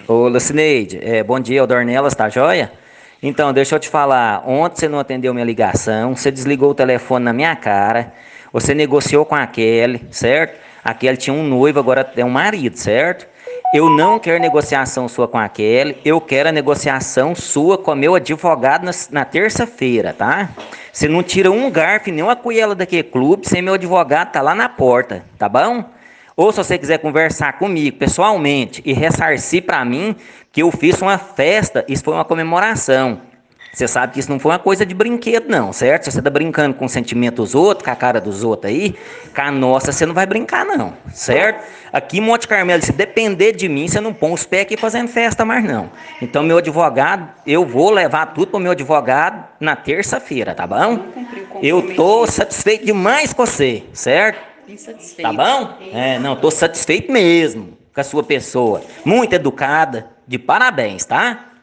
Ô, Lucineide, bom dia, o Dornelas, tá joia? Então, deixa eu te falar, ontem você não atendeu minha ligação, você desligou o telefone na minha cara, você negociou com a Kelly, certo? A Kelly tinha um noivo, agora tem um marido, certo? Eu não quero negociação sua com a Kelly, eu quero a negociação sua com o meu advogado na terça-feira, tá? Você não tira um garfo nem uma cuiela daquele clube sem meu advogado tá lá na porta, tá bom? Ou se você quiser conversar comigo pessoalmente e ressarcir para mim que eu fiz uma festa, isso foi uma comemoração. Você sabe que isso não foi uma coisa de brinquedo, não, certo? Se você tá brincando com o sentimento dos outros, com a cara dos outros aí, com a nossa você não vai brincar, não, certo? Aqui em Monte Carmelo, se depender de mim, você não põe os pés aqui fazendo festa mais, não. Então, meu advogado, eu vou levar tudo pro meu advogado na terça-feira, tá bom? Não cumpriu o Eu tô comprometimento. satisfeito demais com você, certo? Tá Insatisfeito. bom? Não, tô satisfeito mesmo com a sua pessoa. Muito educada, de parabéns, tá?